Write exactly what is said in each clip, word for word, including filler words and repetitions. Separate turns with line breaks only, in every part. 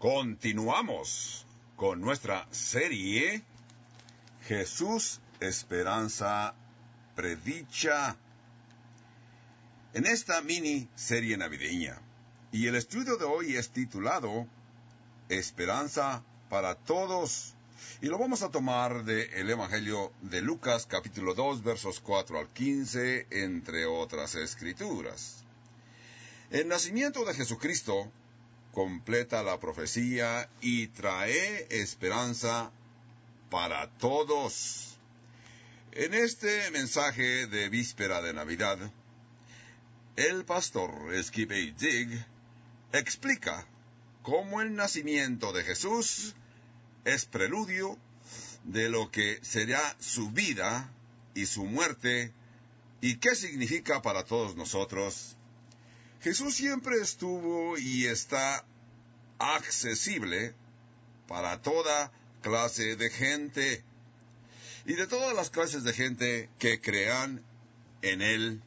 Continuamos con nuestra serie Jesús, Esperanza, Predicha, en esta mini serie navideña. Y el estudio de hoy es titulado Esperanza para Todos. Y lo vamos a tomar del Evangelio de Lucas, capítulo dos, versos cuatro al quince, entre otras escrituras. El nacimiento de Jesucristo completa la profecía y trae esperanza para todos. En este mensaje de víspera de Navidad, el pastor Skip A. Digg explica cómo el nacimiento de Jesús es preludio de lo que será su vida y su muerte y qué significa para todos nosotros. Jesús siempre estuvo y está accesible para toda clase de gente y de todas las clases de gente que crean en Él.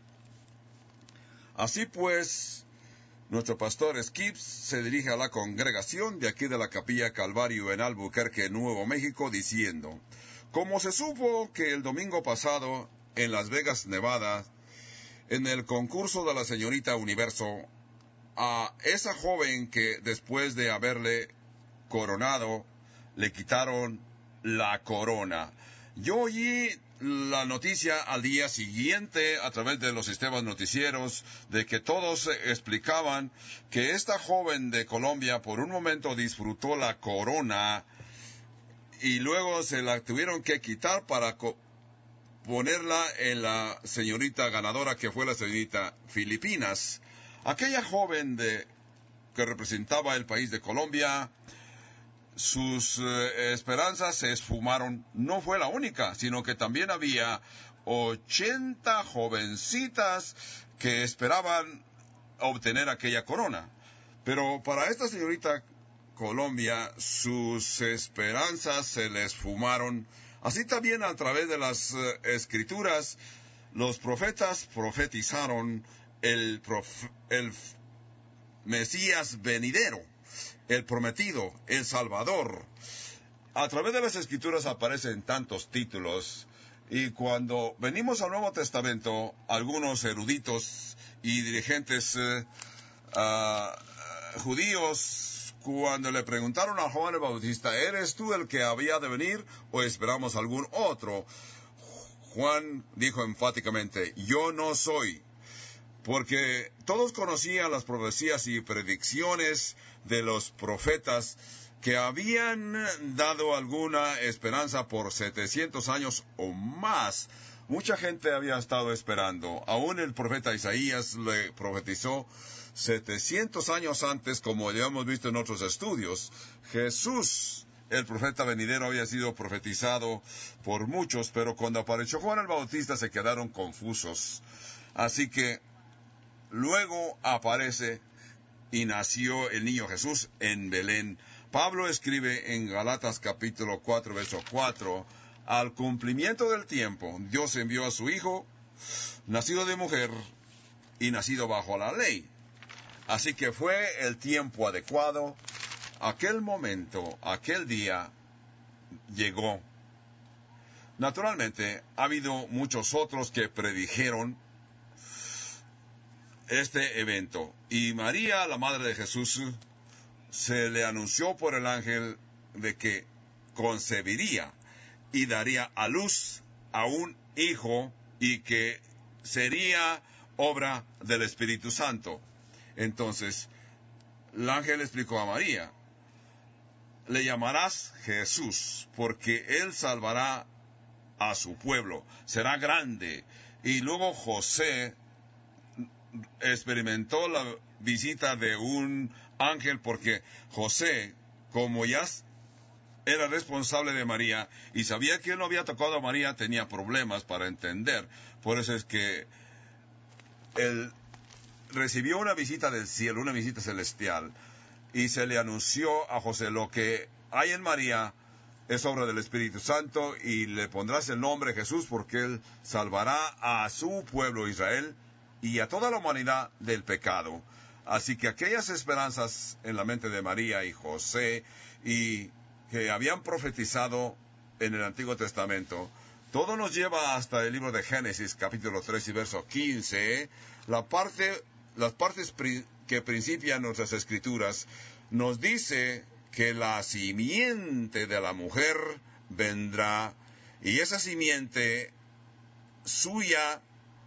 Así pues, nuestro pastor Skips se dirige a la congregación de aquí de la Capilla Calvario en Albuquerque, Nuevo México, diciendo: como se supo que el domingo pasado en Las Vegas, Nevada, en el concurso de la señorita Universo, a esa joven que después de haberle coronado, le quitaron la corona. Yo oí la noticia al día siguiente a través de los sistemas noticieros de que todos explicaban que esta joven de Colombia por un momento disfrutó la corona y luego se la tuvieron que quitar para co- ponerla en la señorita ganadora, que fue la señorita Filipinas. Aquella joven de que representaba el país de Colombia, sus eh, esperanzas se esfumaron. No fue la única, sino que también había ochenta jovencitas que esperaban obtener aquella corona. Pero para esta señorita Colombia, sus esperanzas se le esfumaron. Así también a través de las eh, escrituras, los profetas profetizaron el, prof, el Mesías venidero, el prometido, el Salvador. A través de las escrituras aparecen tantos títulos, y cuando venimos al Nuevo Testamento, algunos eruditos y dirigentes eh, uh, judíos, cuando le preguntaron a Juan el Bautista: ¿eres tú el que había de venir o esperamos algún otro? Juan dijo enfáticamente: yo no soy. Porque todos conocían las profecías y predicciones de los profetas que habían dado alguna esperanza por setecientos años o más. Mucha gente había estado esperando. Aún el profeta Isaías le profetizó setecientos años antes, como ya hemos visto en otros estudios. Jesús, el profeta venidero, había sido profetizado por muchos, pero cuando apareció Juan el Bautista se quedaron confusos. Así que luego aparece y nació el niño Jesús en Belén. Pablo escribe en Galatas capítulo cuatro, verso cuatro: al cumplimiento del tiempo, Dios envió a su Hijo, nacido de mujer y nacido bajo la ley. Así que fue el tiempo adecuado, aquel momento, aquel día llegó. Naturalmente, ha habido muchos otros que predijeron este evento. Y María, la madre de Jesús, se le anunció por el ángel de que concebiría y daría a luz a un hijo y que sería obra del Espíritu Santo. Entonces, el ángel explicó a María: le llamarás Jesús, porque él salvará a su pueblo, será grande. Y luego José experimentó la visita de un ángel, porque José, como ya era responsable de María y sabía que él no había tocado a María, tenía problemas para entender. Por eso es que él recibió una visita del cielo, una visita celestial, y se le anunció a José: lo que hay en María es obra del Espíritu Santo, y le pondrás el nombre Jesús, porque él salvará a su pueblo Israel y a toda la humanidad del pecado. Así que aquellas esperanzas en la mente de María y José y que habían profetizado en el Antiguo Testamento, todo nos lleva hasta el libro de Génesis, capítulo tres y verso quince, la parte, las partes pri, que principian nuestras escrituras, nos dice que la simiente de la mujer vendrá, y esa simiente suya,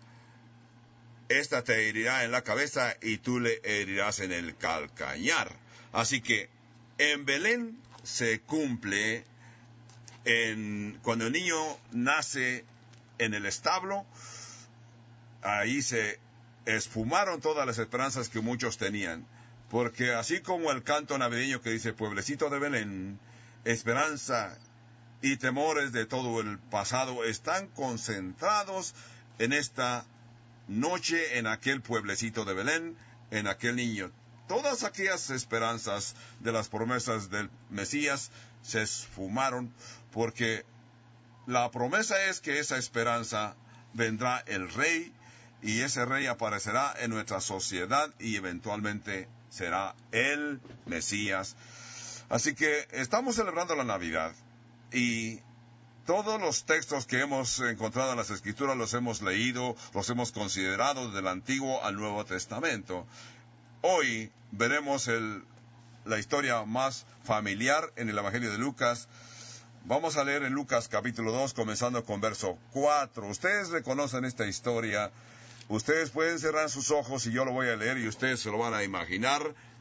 esta te herirá en la cabeza y tú le herirás en el calcañar. Así que en Belén se cumple, en, cuando el niño nace en el establo, ahí se esfumaron todas las esperanzas que muchos tenían. Porque así como el canto navideño que dice, pueblecito de Belén, esperanza y temores de todo el pasado están concentrados en esta noche, en aquel pueblecito de Belén, en aquel niño. Todas aquellas esperanzas de las promesas del Mesías se esfumaron, porque la promesa es que esa esperanza vendrá el rey, y ese rey aparecerá en nuestra sociedad y eventualmente será el Mesías. Así que estamos celebrando la Navidad, y todos los textos que hemos encontrado en las Escrituras los hemos leído, los hemos considerado del Antiguo al Nuevo Testamento. Hoy veremos el, la historia más familiar en el Evangelio de Lucas. Vamos a leer en Lucas capítulo dos, comenzando con verso cuatro. Ustedes reconocen esta historia. Ustedes pueden cerrar sus ojos y yo lo voy a leer y ustedes se lo van a imaginar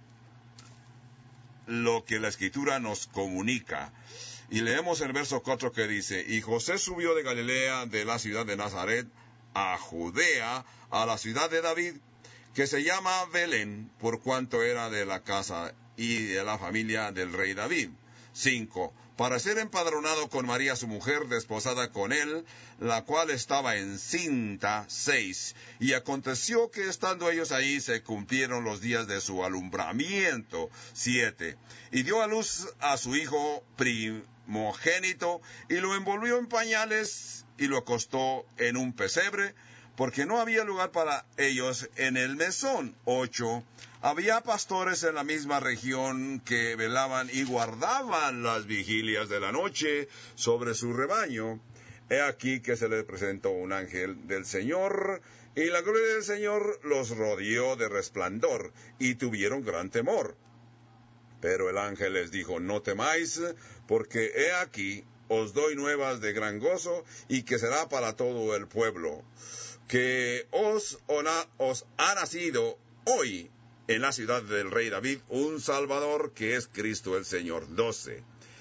lo que la Escritura nos comunica. Y leemos el verso cuatro que dice, y José subió de Galilea, de la ciudad de Nazaret, a Judea, a la ciudad de David, que se llama Belén, por cuanto era de la casa y de la familia del rey David. cinco. Para ser empadronado con María su mujer, desposada con él, la cual estaba encinta. seis. Y aconteció que estando ellos ahí se cumplieron los días de su alumbramiento. siete. Y dio a luz a su hijo primogénito, y lo envolvió en pañales, y lo acostó en un pesebre, porque no había lugar para ellos en el mesón. ocho. Había pastores en la misma región que velaban y guardaban las vigilias de la noche sobre su rebaño. He aquí que se les presentó un ángel del Señor, y la gloria del Señor los rodeó de resplandor, y tuvieron gran temor. Pero el ángel les dijo, no temáis, porque he aquí os doy nuevas de gran gozo, y que será para todo el pueblo, que os, ona, os ha nacido hoy en la ciudad del rey David un Salvador, que es Cristo el Señor. doce.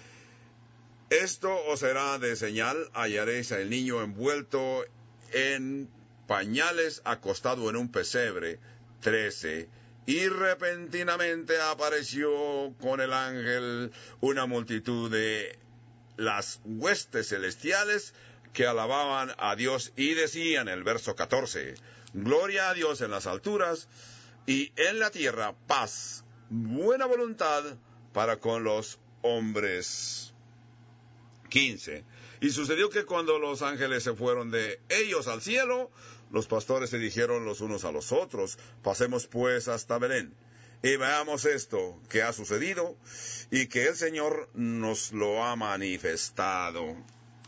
Esto os será de señal, hallaréis al niño envuelto en pañales, acostado en un pesebre. trece. Y repentinamente apareció con el ángel una multitud de las huestes celestiales que alababan a Dios y decían, el verso catorce, gloria a Dios en las alturas, y en la tierra paz, buena voluntad para con los hombres. quince. Y sucedió que cuando los ángeles se fueron de ellos al cielo, los pastores se dijeron los unos a los otros, pasemos pues hasta Belén, y veamos esto que ha sucedido, y que el Señor nos lo ha manifestado.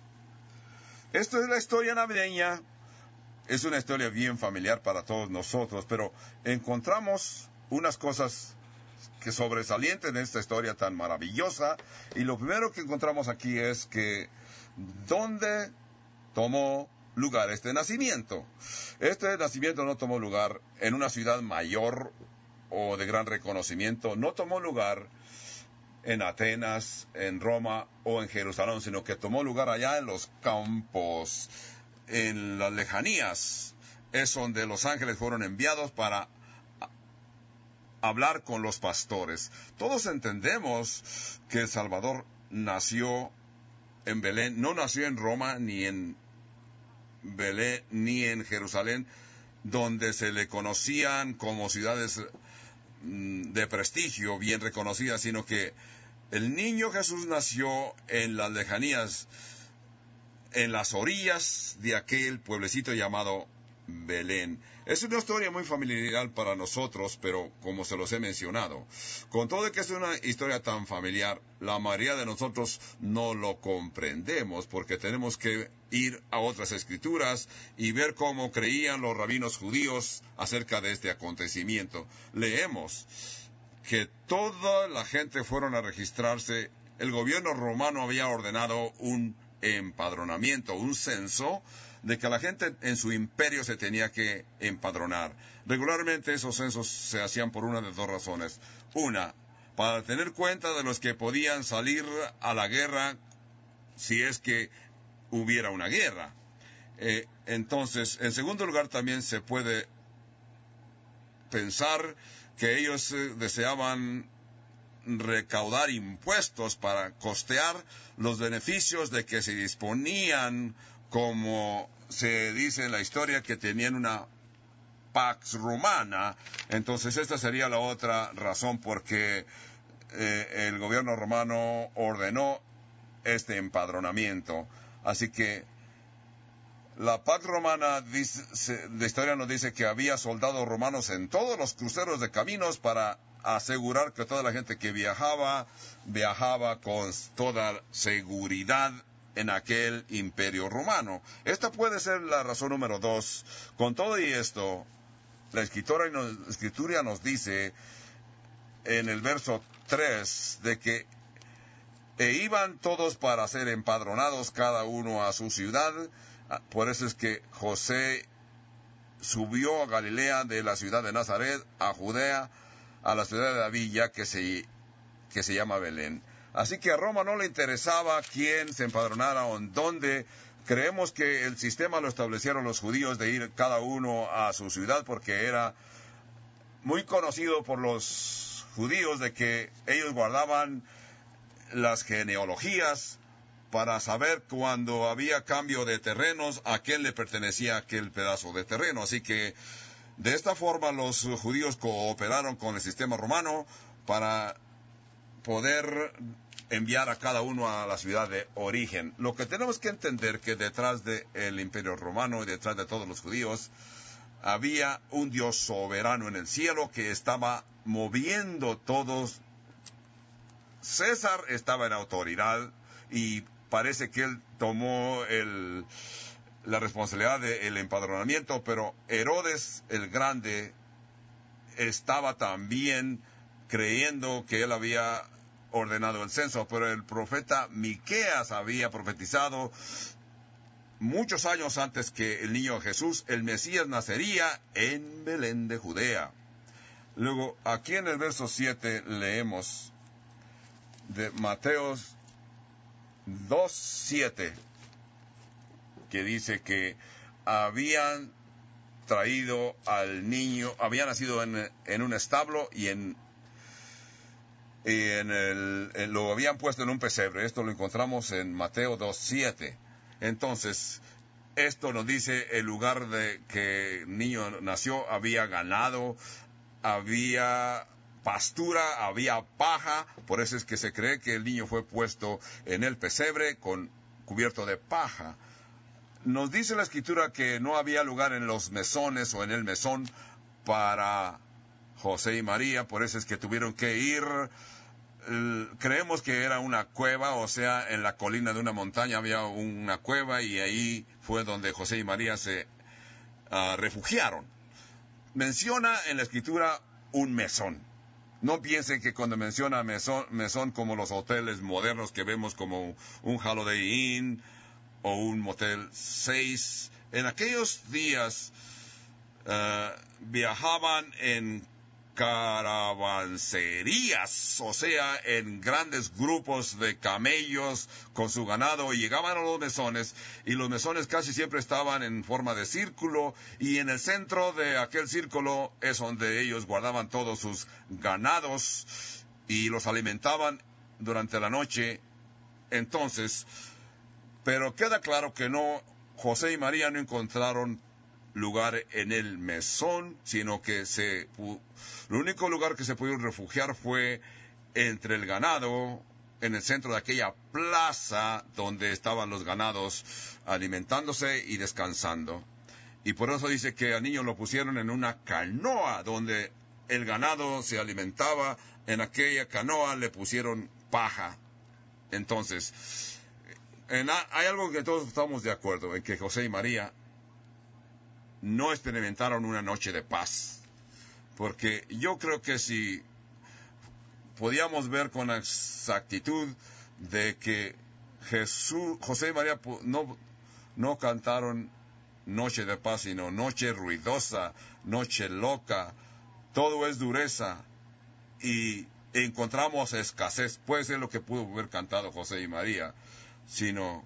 Esta es la historia navideña. Es una historia bien familiar para todos nosotros, pero encontramos unas cosas que sobresalienten en esta historia tan maravillosa, y lo primero que encontramos aquí es que ¿dónde tomó lugar este nacimiento? Este nacimiento no tomó lugar en una ciudad mayor o de gran reconocimiento, no tomó lugar en Atenas, en Roma o en Jerusalén, sino que tomó lugar allá en los campos, en las lejanías. Es donde los ángeles fueron enviados para hablar con los pastores. Todos entendemos que el Salvador nació en Belén, no nació en Roma, ni en Belén, ni en Jerusalén, donde se le conocían como ciudades de prestigio, bien reconocidas, sino que el niño Jesús nació en las lejanías, en las orillas de aquel pueblecito llamado Belén. Es una historia muy familiar para nosotros, pero como se los he mencionado, con todo que es una historia tan familiar, la mayoría de nosotros no lo comprendemos porque tenemos que ir a otras escrituras y ver cómo creían los rabinos judíos acerca de este acontecimiento. Leemos que toda la gente fueron a registrarse. El gobierno romano había ordenado un empadronamiento, un censo, de que la gente en su imperio se tenía que empadronar. Regularmente esos censos se hacían por una de dos razones. Una, para tener cuenta de los que podían salir a la guerra si es que hubiera una guerra. Eh, entonces, en segundo lugar, también se puede pensar que ellos eh, deseaban recaudar impuestos para costear los beneficios de que se disponían, como se dice en la historia, que tenían una pax romana. Entonces esta sería la otra razón por qué eh, el gobierno romano ordenó este empadronamiento. Así que la pax romana, dice, la historia nos dice que había soldados romanos en todos los cruceros de caminos para asegurar que toda la gente que viajaba, viajaba con toda seguridad en aquel imperio romano. Esta puede ser la razón número dos. Con todo y esto, la escritora nos, escritura nos dice en el verso tres de que e iban todos para ser empadronados cada uno a su ciudad. Por eso es que José subió a Galilea de la ciudad de Nazaret a Judea, a la ciudad de David, ya que se, que se llama Belén. Así que a Roma no le interesaba quién se empadronara o en dónde. Creemos que el sistema lo establecieron los judíos de ir cada uno a su ciudad porque era muy conocido por los judíos de que ellos guardaban las genealogías para saber cuando había cambio de terrenos a quién le pertenecía aquel pedazo de terreno. Así que de esta forma los judíos cooperaron con el sistema romano para poder enviar a cada uno a la ciudad de origen. Lo que tenemos que entender que detrás del imperio romano y detrás de todos los judíos había un Dios soberano en el cielo que estaba moviendo todos. César estaba en autoridad y parece que él tomó el, la responsabilidad del empadronamiento, pero Herodes el Grande estaba también creyendo que él había ordenado el censo, pero el profeta Miqueas había profetizado muchos años antes que el niño Jesús, el Mesías, nacería en Belén de Judea. Luego, aquí en el verso siete leemos de Mateo dos siete, que dice que habían traído al niño, había nacido en, en un establo y en y en el, en, lo habían puesto en un pesebre. Esto lo encontramos en Mateo dos siete. Entonces, esto nos dice el lugar de que el niño nació, había ganado, había pastura, había paja. Por eso es que se cree que el niño fue puesto en el pesebre con cubierto de paja. Nos dice la escritura que no había lugar en los mesones o en el mesón para José y María. Por eso es que tuvieron que ir. Creemos que era una cueva, o sea, en la colina de una montaña había una cueva y ahí fue donde José y María se uh, refugiaron. Menciona en la escritura un mesón. No piensen que cuando menciona mesón, mesón como los hoteles modernos que vemos como un Holiday Inn o un Motel seis. En aquellos días uh, viajaban en caravanserías, o sea, en grandes grupos de camellos con su ganado, y llegaban a los mesones, y los mesones casi siempre estaban en forma de círculo, y en el centro de aquel círculo es donde ellos guardaban todos sus ganados y los alimentaban durante la noche. Entonces, pero queda claro que no, José y María no encontraron lugar en el mesón, sino que se, el único lugar que se pudieron refugiar fue entre el ganado, en el centro de aquella plaza donde estaban los ganados alimentándose y descansando. Y por eso dice que al niño lo pusieron en una canoa donde el ganado se alimentaba. En aquella canoa le pusieron paja. Entonces, en, hay algo que todos estamos de acuerdo, en que José y María no experimentaron una noche de paz. Porque yo creo que si podíamos ver con exactitud de que Jesús, José y María no, no cantaron noche de paz, sino noche ruidosa, noche loca, todo es dureza, y encontramos escasez. Puede ser lo que pudo haber cantado José y María, sino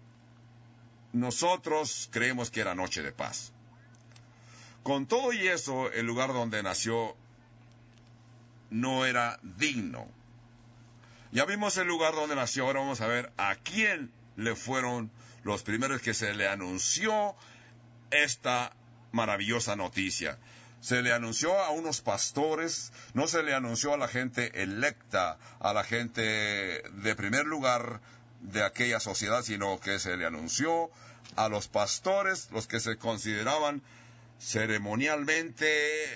nosotros creemos que era noche de paz. Con todo y eso, el lugar donde nació no era digno. Ya vimos el lugar donde nació, ahora vamos a ver a quién le fueron los primeros que se le anunció esta maravillosa noticia. Se le anunció a unos pastores, no se le anunció a la gente electa, a la gente de primer lugar de aquella sociedad, sino que se le anunció a los pastores, los que se consideraban ceremonialmente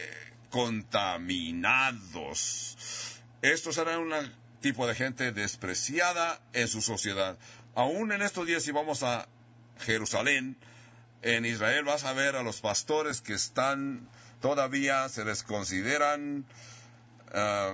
contaminados. Estos eran un tipo de gente despreciada en su sociedad. Aún en estos días, si vamos a Jerusalén, en Israel, vas a ver a los pastores que están todavía, se les consideran uh,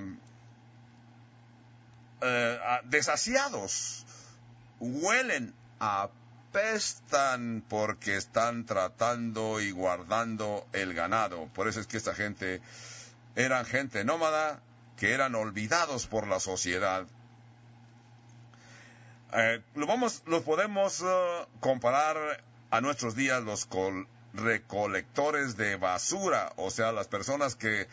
uh, desasiados, huelen, apestan porque están tratando y guardando el ganado. Por eso es que esta gente eran gente nómada, que eran olvidados por la sociedad. Eh, lo vamos, lo podemos uh, comparar a nuestros días los col recolectores de basura, o sea, las personas que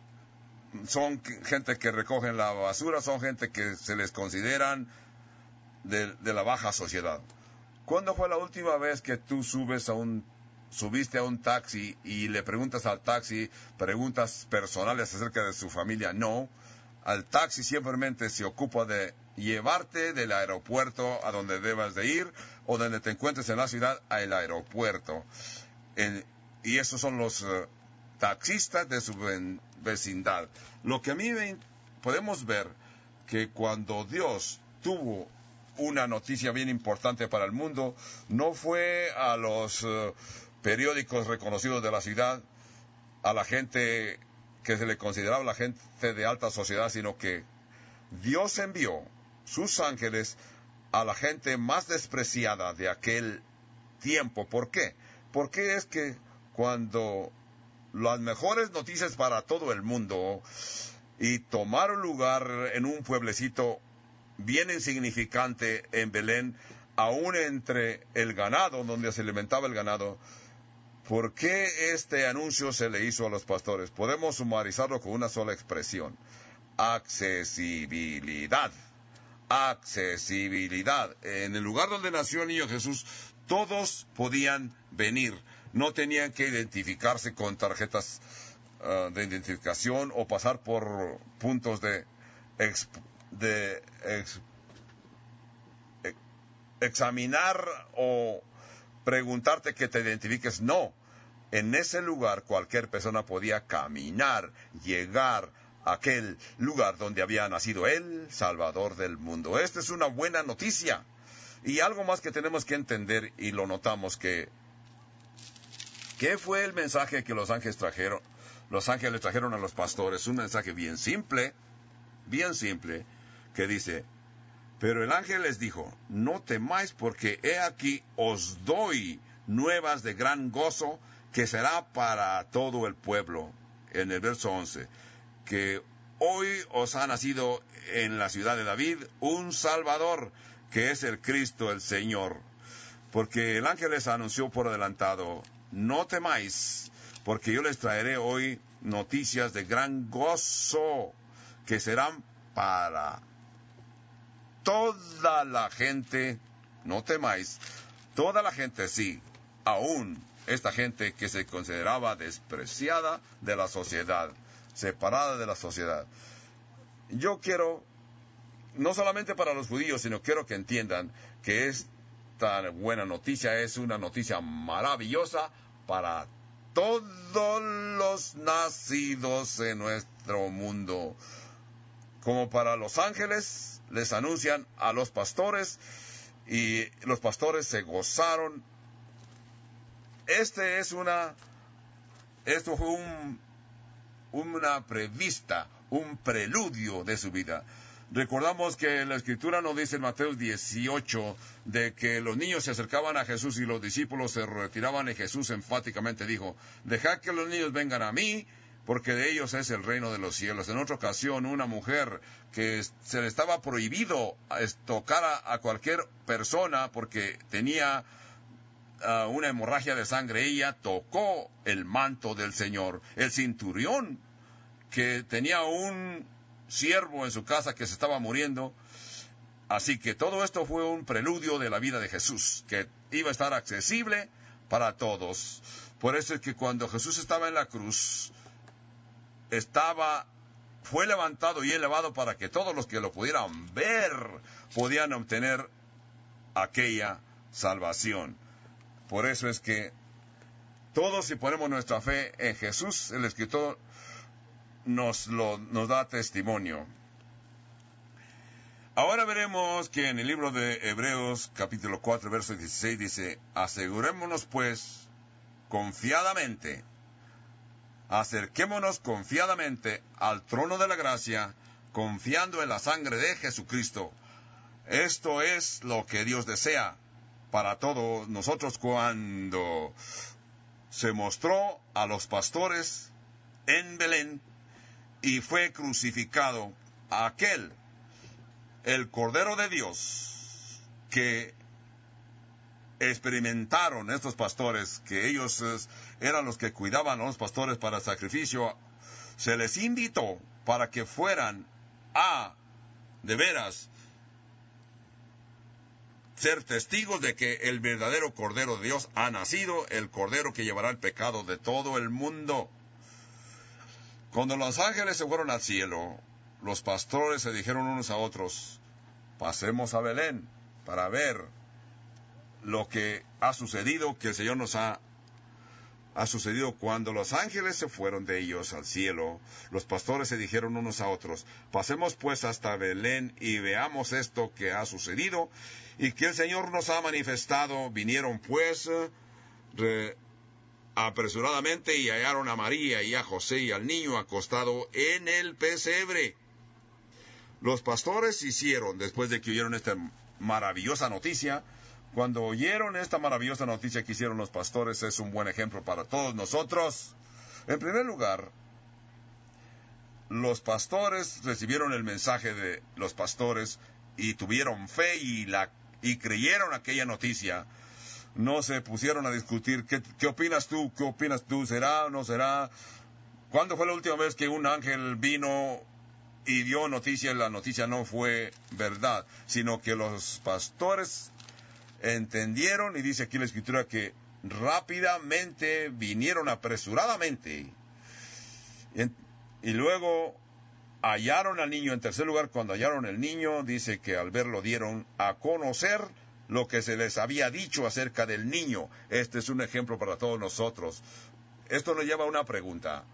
son gente que recogen la basura, son gente que se les consideran de, de la baja sociedad. ¿Cuándo fue la última vez que tú subes a un, subiste a un taxi y le preguntas al taxi preguntas personales acerca de su familia? No, al taxi simplemente se ocupa de llevarte del aeropuerto a donde debas de ir o donde te encuentres en la ciudad al aeropuerto. En, y esos son los uh, taxistas de su vecindad. Lo que a mí me, podemos ver que cuando Dios tuvo una noticia bien importante para el mundo, no fue a los uh, periódicos reconocidos de la ciudad, a la gente que se le consideraba la gente de alta sociedad, sino que Dios envió sus ángeles a la gente más despreciada de aquel tiempo. ¿Por qué? Porque es que cuando las mejores noticias para todo el mundo y tomaron lugar en un pueblecito bien insignificante en Belén, aún entre el ganado, donde se alimentaba el ganado, ¿por qué este anuncio se le hizo a los pastores? Podemos sumarizarlo con una sola expresión: accesibilidad. Accesibilidad. En el lugar donde nació el niño Jesús, todos podían venir. No tenían que identificarse con tarjetas uh, de identificación o pasar por puntos de, ex, de ex, ex, examinar o preguntarte que te identifiques. No. En ese lugar cualquier persona podía caminar, llegar a aquel lugar donde había nacido el Salvador del mundo. Esta es una buena noticia. Y algo más que tenemos que entender, y lo notamos, que ¿qué fue el mensaje que los ángeles trajeron? Los ángeles trajeron a los pastores un mensaje bien simple, bien simple, que dice: pero el ángel les dijo, no temáis, porque he aquí os doy nuevas de gran gozo, que será para todo el pueblo. En el verso once, que hoy os ha nacido en la ciudad de David un Salvador, que es el Cristo, el Señor. Porque el ángel les anunció por adelantado: no temáis, porque yo les traeré hoy noticias de gran gozo, que serán para toda la gente. No temáis, toda la gente, sí, aún esta gente que se consideraba despreciada de la sociedad, separada de la sociedad. Yo quiero, no solamente para los judíos, sino quiero que entiendan que esta buena noticia es una noticia maravillosa para todos los nacidos en nuestro mundo. Como para los ángeles, les anuncian a los pastores, y los pastores se gozaron. Este es una, esto fue un, una prevista, un preludio de su vida. Recordamos que la Escritura nos dice en Mateo dieciocho de que los niños se acercaban a Jesús y los discípulos se retiraban, y Jesús enfáticamente dijo: dejad que los niños vengan a mí, porque de ellos es el reino de los cielos. En otra ocasión, una mujer que se le estaba prohibido tocar a, a cualquier persona porque tenía uh, una hemorragia de sangre, ella tocó el manto del Señor. El centurión, que tenía un siervo en su casa que se estaba muriendo. Así que todo esto fue un preludio de la vida de Jesús, que iba a estar accesible para todos. Por eso es que cuando Jesús estaba en la cruz, estaba, fue levantado y elevado para que todos los que lo pudieran ver podían obtener aquella salvación. Por eso es que todos, si ponemos nuestra fe en Jesús, el Escritor nos lo nos da testimonio. Ahora veremos que en el libro de Hebreos, capítulo cuatro, verso dieciséis, dice: asegurémonos pues confiadamente, acerquémonos confiadamente al trono de la gracia, confiando en la sangre de Jesucristo. Esto es lo que Dios desea para todos nosotros cuando se mostró a los pastores en Belén y fue crucificado aquel, el Cordero de Dios, que experimentaron estos pastores, que ellos eran los que cuidaban a los pastores para el sacrificio. Se les invitó para que fueran a, de veras, ser testigos de que el verdadero Cordero de Dios ha nacido, el Cordero que llevará el pecado de todo el mundo. Cuando los ángeles se fueron al cielo, los pastores se dijeron unos a otros: pasemos a Belén para ver lo que ha sucedido, que el Señor nos ha, ha sucedido. Cuando los ángeles se fueron de ellos al cielo, los pastores se dijeron unos a otros: pasemos pues hasta Belén y veamos esto que ha sucedido y que el Señor nos ha manifestado. Vinieron pues re, apresuradamente y hallaron a María y a José y al niño acostado en el pesebre. Los pastores hicieron, después de que oyeron esta maravillosa noticia, cuando oyeron esta maravillosa noticia que hicieron los pastores, es un buen ejemplo para todos nosotros. En primer lugar, los pastores recibieron el mensaje de los pastores y tuvieron fe y, la, y creyeron aquella noticia. No se pusieron a discutir, ¿qué, qué opinas tú? ¿Qué opinas tú? ¿Será o no será? ¿Cuándo fue la última vez que un ángel vino y dio noticia? La noticia no fue verdad, sino que los pastores entendieron, y dice aquí la Escritura que rápidamente vinieron apresuradamente. Y, y luego hallaron al niño. En tercer lugar, cuando hallaron el niño, dice que al verlo dieron a conocer lo que se les había dicho acerca del niño. Este es un ejemplo para todos nosotros. Esto nos lleva a una pregunta.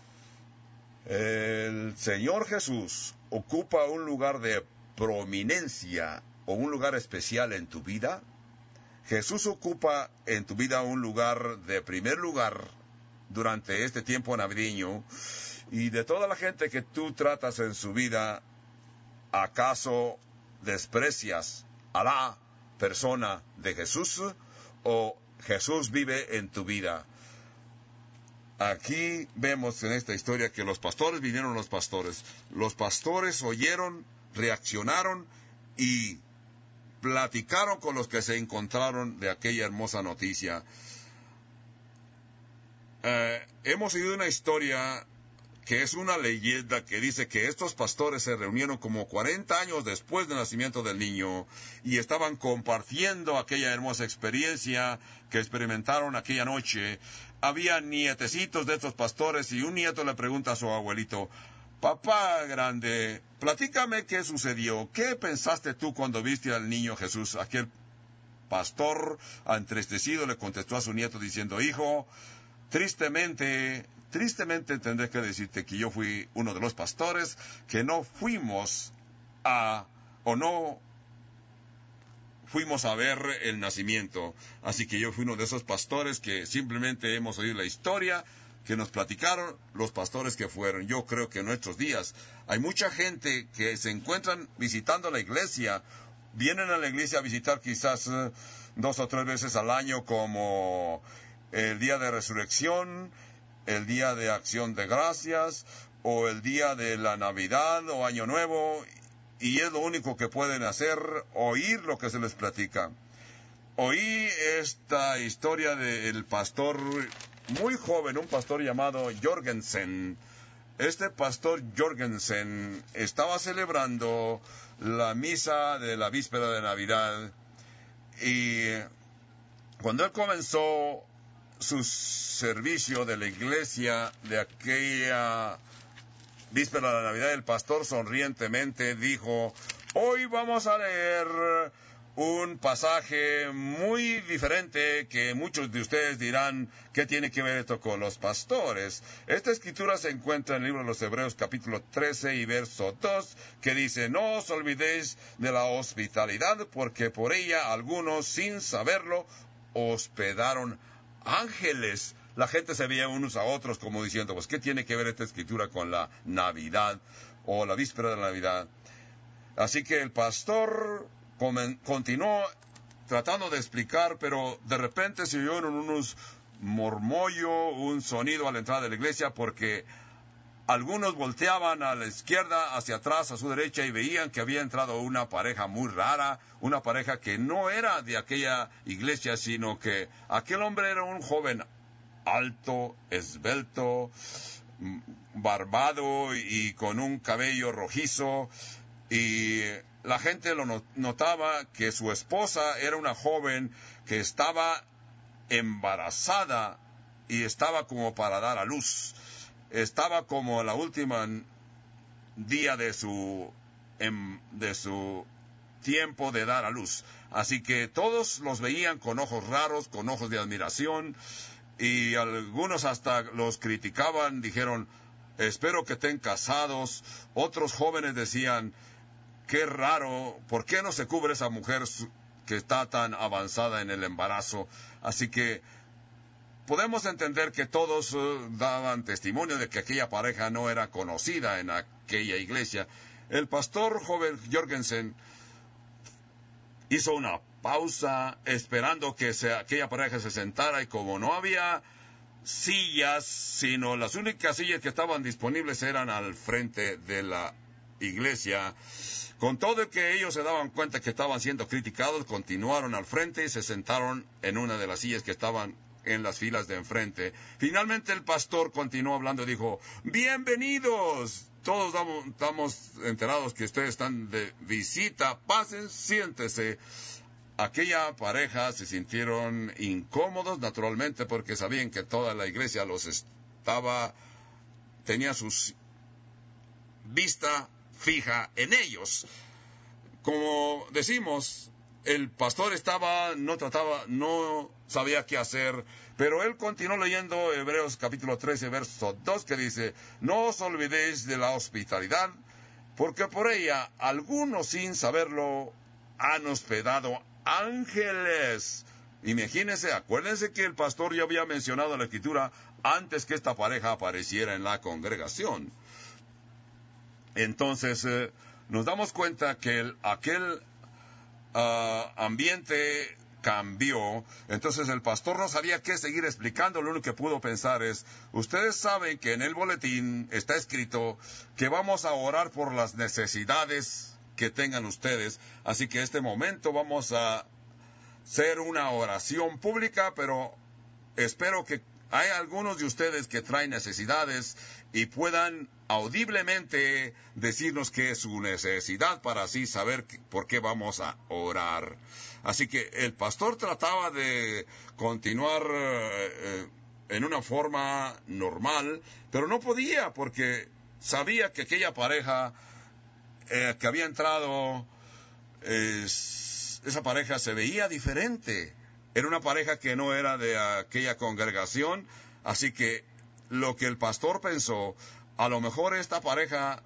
¿El Señor Jesús ocupa un lugar de prominencia o un lugar especial en tu vida? Jesús ocupa en tu vida un lugar de primer lugar durante este tiempo navideño. Y de toda la gente que tú tratas en su vida, ¿acaso desprecias a la persona de Jesús o Jesús vive en tu vida? Aquí vemos en esta historia que los pastores vinieron los pastores. Los pastores oyeron, reaccionaron y platicaron con los que se encontraron de aquella hermosa noticia. Eh, hemos oído una historia que es una leyenda que dice que estos pastores se reunieron como cuarenta años después del nacimiento del niño y estaban compartiendo aquella hermosa experiencia que experimentaron aquella noche. Había nietecitos de estos pastores y un nieto le pregunta a su abuelito: papá grande, platícame qué sucedió, qué pensaste tú cuando viste al niño Jesús, aquel pastor, entristecido, le contestó a su nieto diciendo: hijo, tristemente, tristemente tendré que decirte que yo fui uno de los pastores que no fuimos a, o no fuimos a ver el nacimiento. Así que yo fui uno de esos pastores que simplemente hemos oído la historia que nos platicaron los pastores que fueron. Yo creo que en nuestros días hay mucha gente que se encuentran visitando la iglesia, vienen a la iglesia a visitar quizás eh, dos o tres veces al año, como el día de resurrección, el día de acción de gracias, o el día de la Navidad o Año Nuevo, y es lo único que pueden hacer, oír lo que se les platica. Oí esta historia del pastor muy joven, un pastor llamado Jorgensen. Este pastor Jorgensen estaba celebrando la misa de la víspera de Navidad, y cuando él comenzó su servicio de la iglesia de aquella víspera de la Navidad, el pastor sonrientemente dijo: hoy vamos a leer un pasaje muy diferente que muchos de ustedes dirán: ¿qué tiene que ver esto con los pastores? Esta escritura se encuentra en el libro de los Hebreos capítulo trece y verso dos, que dice: no os olvidéis de la hospitalidad, porque por ella algunos, sin saberlo, hospedaron ángeles. La gente se veía unos a otros como diciendo: pues, ¿qué tiene que ver esta escritura con la Navidad o la víspera de la Navidad? Así que el pastor continuó tratando de explicar, pero de repente se oyeron unos murmullos, un sonido a la entrada de la iglesia, porque algunos volteaban a la izquierda, hacia atrás, a su derecha, y veían que había entrado una pareja muy rara, una pareja que no era de aquella iglesia, sino que aquel hombre era un joven alto, esbelto, barbado y con un cabello rojizo, y la gente lo notaba que su esposa era una joven que estaba embarazada y estaba como para dar a luz. Estaba como la última día de su de su tiempo de dar a luz. Así que todos los veían con ojos raros, con ojos de admiración, y algunos hasta los criticaban, dijeron: espero que estén casados. Otros jóvenes decían: qué raro, ¿por qué no se cubre esa mujer que está tan avanzada en el embarazo? Así que podemos entender que todos uh, daban testimonio de que aquella pareja no era conocida en aquella iglesia. El pastor joven Jorgensen hizo una pausa esperando que se, aquella pareja se sentara, y como no había sillas, sino las únicas sillas que estaban disponibles eran al frente de la iglesia, con todo que ellos se daban cuenta que estaban siendo criticados, continuaron al frente y se sentaron en una de las sillas que estaban en las filas de enfrente. Finalmente el pastor continuó hablando y dijo: bienvenidos, todos damos, estamos enterados que ustedes están de visita, pasen, siéntese. Aquella pareja se sintieron incómodos, naturalmente, porque sabían que toda la iglesia los estaba, tenía su vista fija en ellos. Como decimos, el pastor estaba, no trataba, no sabía qué hacer, pero él continuó leyendo Hebreos capítulo trece, verso dos, que dice: no os olvidéis de la hospitalidad, porque por ella algunos, sin saberlo, han hospedado ángeles. Imagínense, acuérdense que el pastor ya había mencionado en la escritura antes que esta pareja apareciera en la congregación. Entonces, eh, nos damos cuenta que el, aquel uh, ambiente cambió. Entonces el pastor no sabía qué seguir explicando. Lo único que pudo pensar es: ustedes saben que en el boletín está escrito que vamos a orar por las necesidades que tengan ustedes. Así que en este momento vamos a hacer una oración pública, pero espero que hay algunos de ustedes que traen necesidades y puedan audiblemente decirnos qué es su necesidad, para así saber por qué vamos a orar. Así que el pastor trataba de continuar eh, en una forma normal, pero no podía, porque sabía que aquella pareja eh, que había entrado eh, esa pareja se veía diferente. Era una pareja que no era de aquella congregación, así que lo que el pastor pensó, a lo mejor esta pareja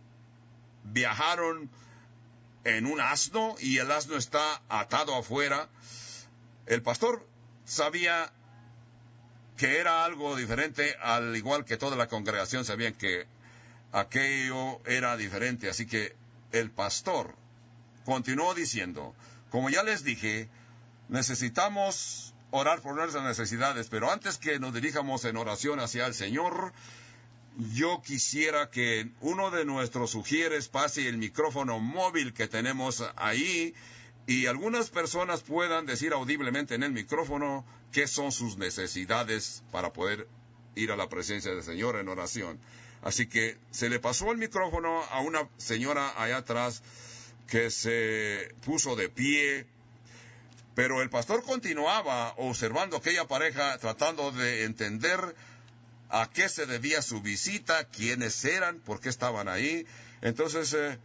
viajaron en un asno y el asno está atado afuera. El pastor sabía que era algo diferente, al igual que toda la congregación sabían que aquello era diferente. Así que el pastor continuó diciendo, como ya les dije, necesitamos orar por nuestras necesidades, pero antes que nos dirijamos en oración hacia el Señor, yo quisiera que uno de nuestros sugieres pase el micrófono móvil que tenemos ahí y algunas personas puedan decir audiblemente en el micrófono qué son sus necesidades para poder ir a la presencia del Señor en oración. Así que se le pasó el micrófono a una señora allá atrás que se puso de pie, pero el pastor continuaba observando aquella pareja, tratando de entender a qué se debía su visita, quiénes eran, por qué estaban ahí. Entonces eh,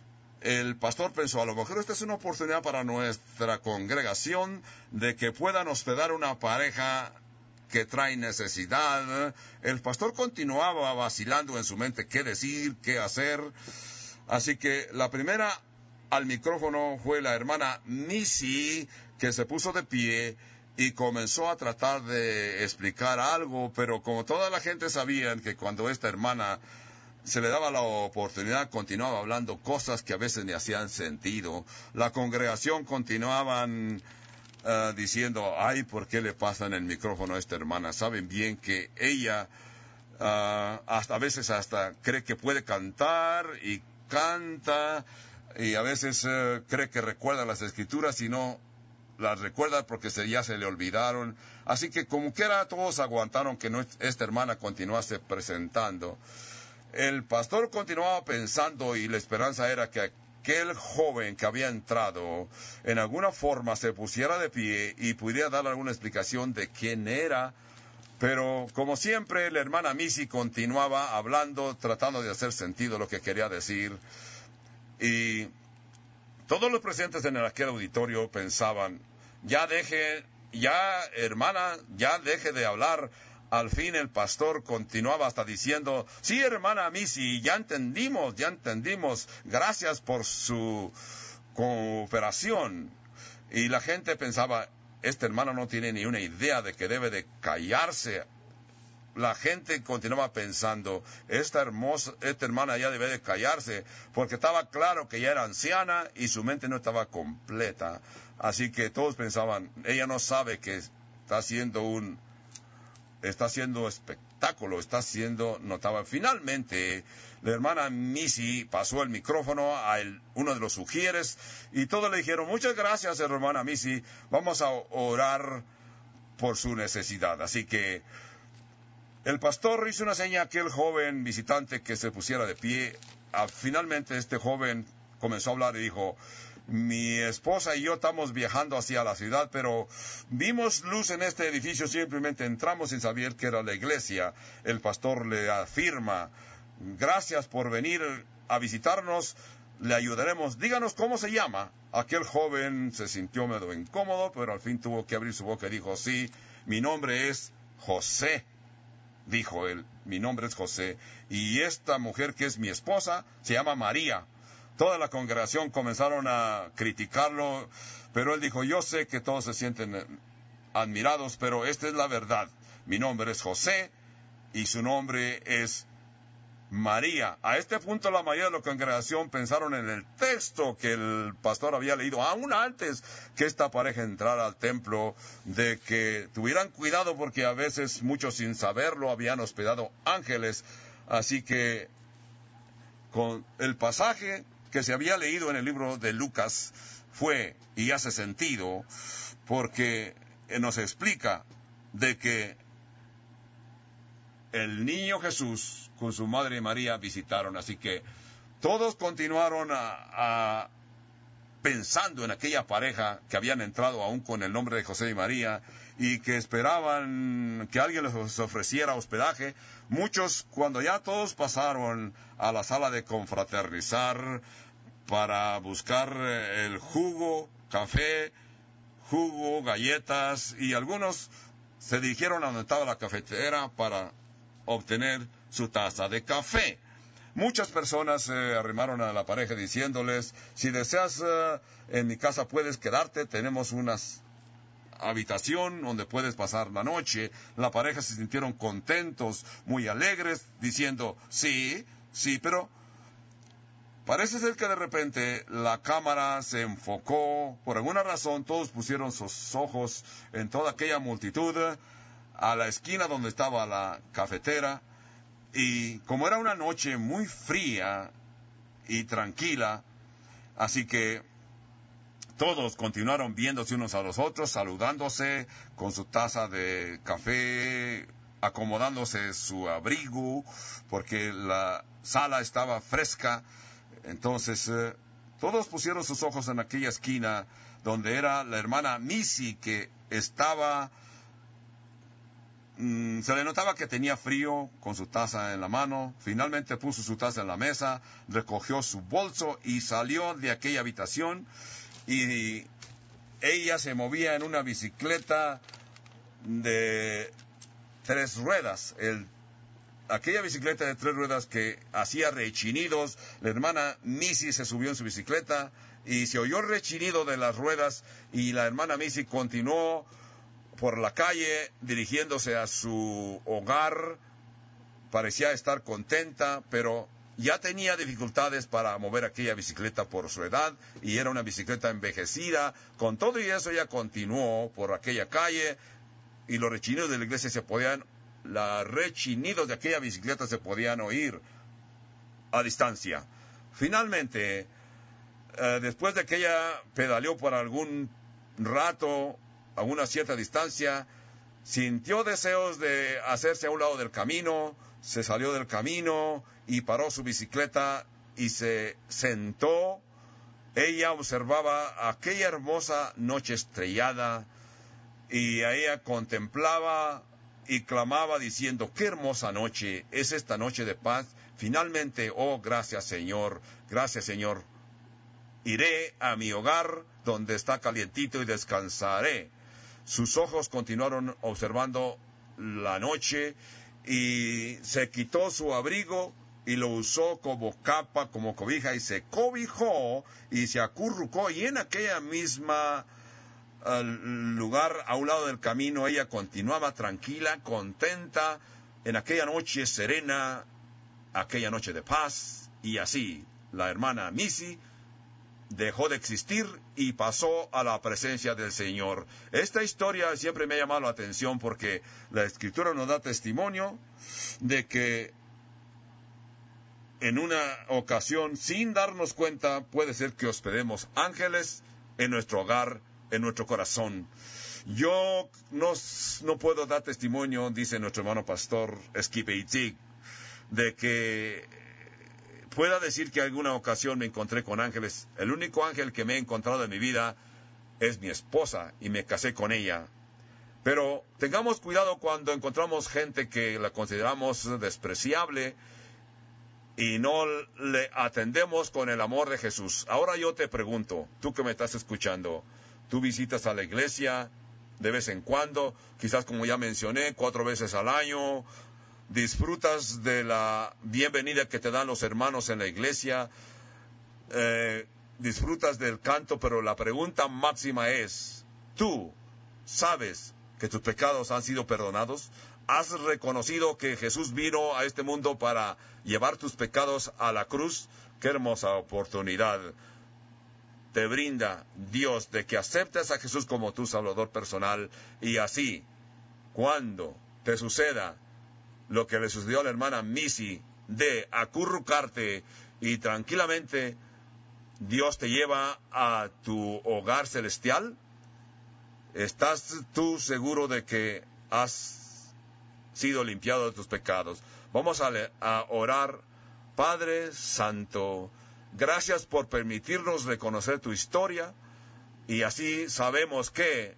el pastor pensó, a lo mejor esta es una oportunidad para nuestra congregación de que puedan hospedar una pareja que trae necesidad. El pastor continuaba vacilando en su mente qué decir, qué hacer. Así que la primera al micrófono fue la hermana Missy, que se puso de pie y comenzó a tratar de explicar algo, pero como toda la gente sabía que cuando esta hermana se le daba la oportunidad, continuaba hablando cosas que a veces ni hacían sentido. La congregación continuaban uh, diciendo, ay, ¿por qué le pasan el micrófono a esta hermana? Saben bien que ella uh, hasta a veces hasta cree que puede cantar y canta, y a veces uh, cree que recuerda las escrituras y no las recuerda porque se, ya se le olvidaron. Así que como quiera todos aguantaron que no, esta hermana continuase presentando. El pastor continuaba pensando y la esperanza era que aquel joven que había entrado en alguna forma se pusiera de pie y pudiera dar alguna explicación de quién era. Pero como siempre la hermana Missy continuaba hablando, tratando de hacer sentido lo que quería decir. Y todos los presentes en aquel auditorio pensaban, ya deje, ya hermana, ya deje de hablar. Al fin el pastor continuaba hasta diciendo, sí, hermana Missy, ya entendimos, ya entendimos, gracias por su cooperación. Y la gente pensaba, este hermano no tiene ni una idea de que debe de callarse. La gente continuaba pensando, esta hermosa, esta hermana ya debe de callarse, porque estaba claro que ya era anciana y su mente no estaba completa. Así que todos pensaban, ella no sabe que está haciendo un, está haciendo espectáculo, está haciendo notable. Finalmente, la hermana Missy pasó el micrófono a el, uno de los sugieres y todos le dijeron, muchas gracias, hermana Missy, vamos a orar por su necesidad. Así que el pastor hizo una seña a aquel joven visitante que se pusiera de pie. Ah, finalmente este joven comenzó a hablar y dijo, mi esposa y yo estamos viajando hacia la ciudad, pero vimos luz en este edificio, simplemente entramos sin saber que era la iglesia. El pastor le afirma, gracias por venir a visitarnos, le ayudaremos, díganos cómo se llama. Aquel joven se sintió medio incómodo, pero al fin tuvo que abrir su boca y dijo, sí, mi nombre es José. Dijo él, mi nombre es José, y esta mujer que es mi esposa se llama María. Toda la congregación comenzaron a criticarlo, pero él dijo, yo sé que todos se sienten admirados, pero esta es la verdad. Mi nombre es José, y su nombre es María. A este punto la mayoría de la congregación pensaron en el texto que el pastor había leído, aún antes que esta pareja entrara al templo, de que tuvieran cuidado porque a veces muchos sin saberlo habían hospedado ángeles. Así que con el pasaje que se había leído en el libro de Lucas fue y hace sentido porque nos explica de que el niño Jesús con su madre María visitaron. Así que todos continuaron a, a pensando en aquella pareja que habían entrado aún con el nombre de José y María y que esperaban que alguien les ofreciera hospedaje. Muchos, cuando ya todos pasaron a la sala de confraternizar para buscar el jugo café, jugo, galletas, y algunos se dirigieron a donde estaba la cafetera para obtener su taza de café. Muchas personas se eh, arrimaron a la pareja diciéndoles, si deseas eh, en mi casa puedes quedarte, tenemos una habitación donde puedes pasar la noche. La pareja se sintieron contentos, muy alegres, diciendo, sí, sí, pero parece ser que de repente la cámara se enfocó, por alguna razón todos pusieron sus ojos en toda aquella multitud, a la esquina donde estaba la cafetera, y como era una noche muy fría y tranquila, así que todos continuaron viéndose unos a los otros, saludándose con su taza de café, acomodándose su abrigo, porque la sala estaba fresca. Entonces, eh, todos pusieron sus ojos en aquella esquina donde era la hermana Missy, que estaba, mmm, se le notaba que tenía frío con su taza en la mano. Finalmente puso su taza en la mesa, recogió su bolso y salió de aquella habitación. Y ella se movía en una bicicleta de tres ruedas, el aquella bicicleta de tres ruedas que hacía rechinidos. La hermana Missy se subió en su bicicleta y se oyó el rechinido de las ruedas, y la hermana Missy continuó por la calle dirigiéndose a su hogar. Parecía estar contenta, pero ya tenía dificultades para mover aquella bicicleta por su edad, y era una bicicleta envejecida. Con todo y eso, ella continuó por aquella calle, y los rechinidos de la iglesia se podían Los rechinidos de aquella bicicleta se podían oír a distancia. Finalmente, eh, después de que ella pedaleó por algún rato, a una cierta distancia, sintió deseos de hacerse a un lado del camino, se salió del camino y paró su bicicleta y se sentó. Ella observaba aquella hermosa noche estrellada, y a ella contemplaba y clamaba diciendo, qué hermosa noche es esta noche de paz. Finalmente, oh, gracias Señor, gracias Señor. Iré a mi hogar donde está calientito y descansaré. Sus ojos continuaron observando la noche, y se quitó su abrigo y lo usó como capa, como cobija, y se cobijó y se acurrucó, y en aquella misma al lugar a un lado del camino ella continuaba tranquila, contenta, en aquella noche serena, aquella noche de paz. Y así la hermana Missy dejó de existir y pasó a la presencia del Señor. Esta historia siempre me ha llamado la atención, porque la Escritura nos da testimonio de que en una ocasión, sin darnos cuenta, puede ser que hospedemos ángeles en nuestro hogar, en nuestro corazón. Yo no, no puedo dar testimonio, dice nuestro hermano pastor Skip Eitzig, de que pueda decir que alguna ocasión me encontré con ángeles. El único ángel que me he encontrado en mi vida es mi esposa, y me casé con ella. Pero tengamos cuidado cuando encontramos gente que la consideramos despreciable y no le atendemos con el amor de Jesús. Ahora yo te pregunto, tú que me estás escuchando, tú visitas a la iglesia de vez en cuando, quizás como ya mencioné, cuatro veces al año, disfrutas de la bienvenida que te dan los hermanos en la iglesia, eh, disfrutas del canto, pero la pregunta máxima es, ¿tú sabes que tus pecados han sido perdonados? ¿Has reconocido que Jesús vino a este mundo para llevar tus pecados a la cruz? ¡Qué hermosa oportunidad te brinda Dios de que aceptes a Jesús como tu Salvador personal! Y así, cuando te suceda lo que le sucedió a la hermana Missy, de acurrucarte y tranquilamente Dios te lleva a tu hogar celestial, ¿estás tú seguro de que has sido limpiado de tus pecados? Vamos a, le- a orar. Padre Santo, gracias por permitirnos reconocer tu historia, y así sabemos que,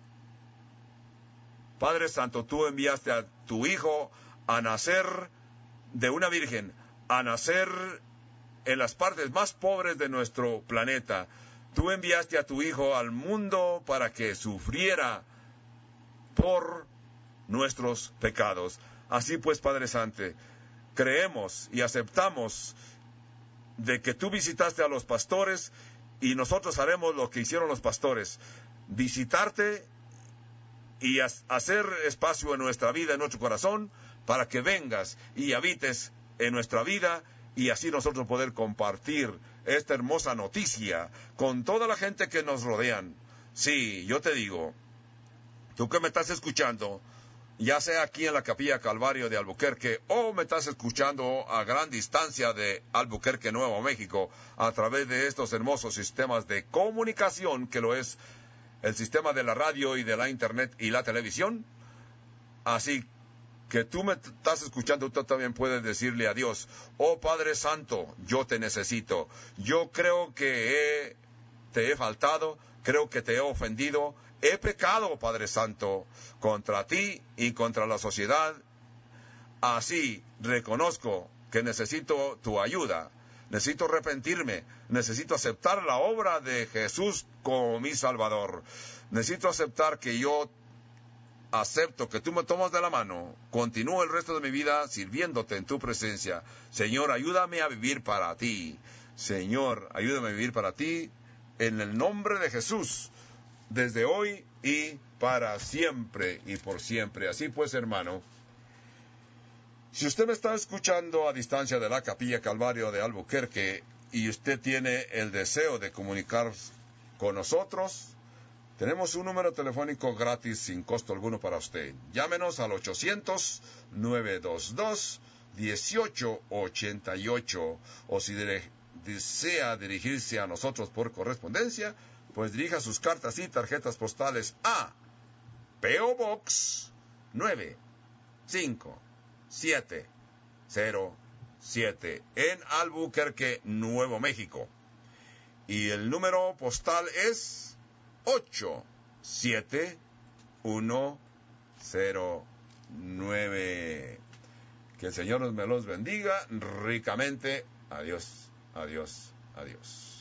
Padre Santo, tú enviaste a tu Hijo a nacer de una virgen, a nacer en las partes más pobres de nuestro planeta, Tú enviaste a tu Hijo al mundo para que sufriera por nuestros pecados. Así pues, Padre Santo, creemos y aceptamos de que tú visitaste a los pastores y nosotros haremos lo que hicieron los pastores, visitarte y hacer espacio en nuestra vida, en nuestro corazón, para que vengas y habites en nuestra vida y así nosotros poder compartir esta hermosa noticia con toda la gente que nos rodean. Sí, yo te digo, tú que me estás escuchando, ya sea aquí en la Capilla Calvario de Albuquerque o me estás escuchando a gran distancia de Albuquerque, Nuevo México, a través de estos hermosos sistemas de comunicación que lo es el sistema de la radio y de la internet y la televisión. Así que tú me estás escuchando, tú también puedes decirle a Dios: oh Padre Santo, yo te necesito. Yo creo que he, te he faltado, creo que te he ofendido, he pecado, Padre Santo, contra ti y contra la sociedad. Así reconozco que necesito tu ayuda. Necesito arrepentirme, necesito aceptar la obra de Jesús como mi Salvador. Necesito aceptar que yo acepto que tú me tomas de la mano. Continúo el resto de mi vida sirviéndote en tu presencia. Señor, ayúdame a vivir para ti. Señor, ayúdame a vivir para ti en el nombre de Jesús, desde hoy y para siempre y por siempre. Así pues, hermano, si usted me está escuchando a distancia de la Capilla Calvario de Albuquerque y usted tiene el deseo de comunicar con nosotros, tenemos un número telefónico gratis sin costo alguno para usted. Llámenos al ochocientos, nueve dos dos, dieciocho ochenta y ocho, o si desea dirigirse a nosotros por correspondencia, pues dirija sus cartas y tarjetas postales a P O Box nueve cinco siete cero siete en Albuquerque, Nuevo México. Y el número postal es ocho siete uno cero nueve. Que el Señor me los bendiga ricamente. Adiós, adiós, adiós.